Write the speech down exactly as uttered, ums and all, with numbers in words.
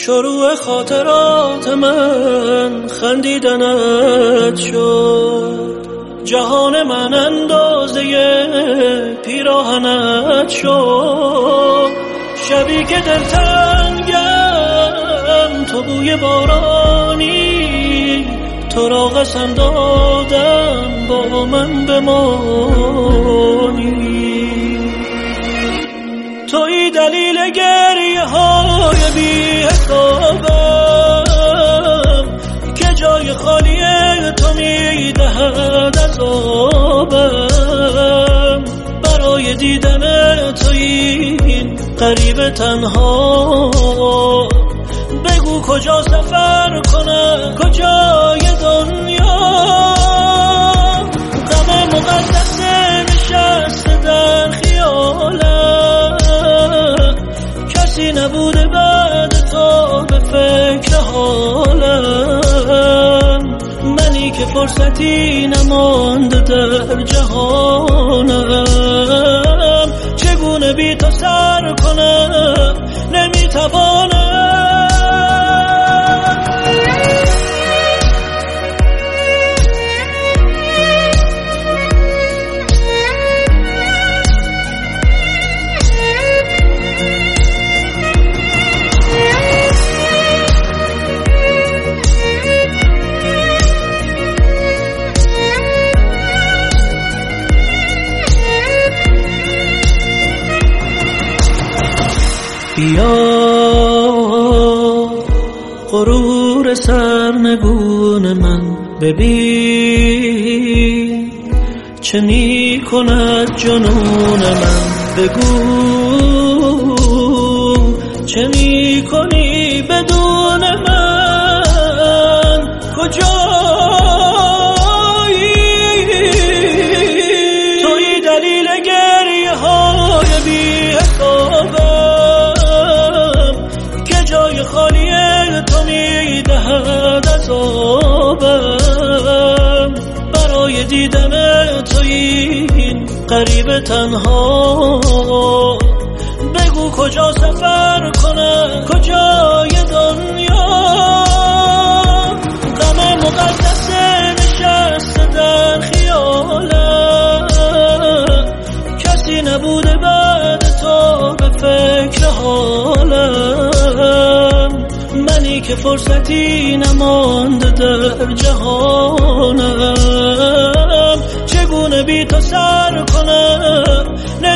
شروع خاطرات من خندیدنت شد، جهان من اندازه پیراهنت شد. شبی که دلتنگم تو بوی بارانی، تو را قسم دادم با من بمانی. توی دلیل گریه های بی حسابم که جای خالی تو میدهد عذابم. برای دیدن توی این غریب تنها، بگو کجا سفر کنم کجای دنیا. غم مقدس نشسته در خیالم، کسی نبوده بعد تو به فکر حالم. منی که فرصتی نمانده در جهانم، چگونه بی تو سر کنم نمیتوانم. بیا غرور سرنگون من ببین، چه می کند جنون من. بگو چه می کنی بدون من، کجایی؟ توی دلیل گریه های بی حسابم که جای خالی تو میدهد عذابم. برای دیدن توی این غریب تنها، بگو کجا سفر کنم کجای دنیا. غم مقدس نشسته در خیالم، کسی نبوده بعد تو به فکر حالم. منی که فرصتی نمانده در جهانم، چگونه بی تو سر کنم